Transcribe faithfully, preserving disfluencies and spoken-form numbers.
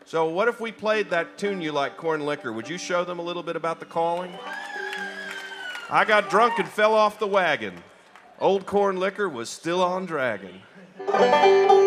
So what if we played that tune you like, Corn Liquor? Would you show them a little bit about the calling? I got drunk and fell off the wagon. Old Corn Liquor was still on dragging.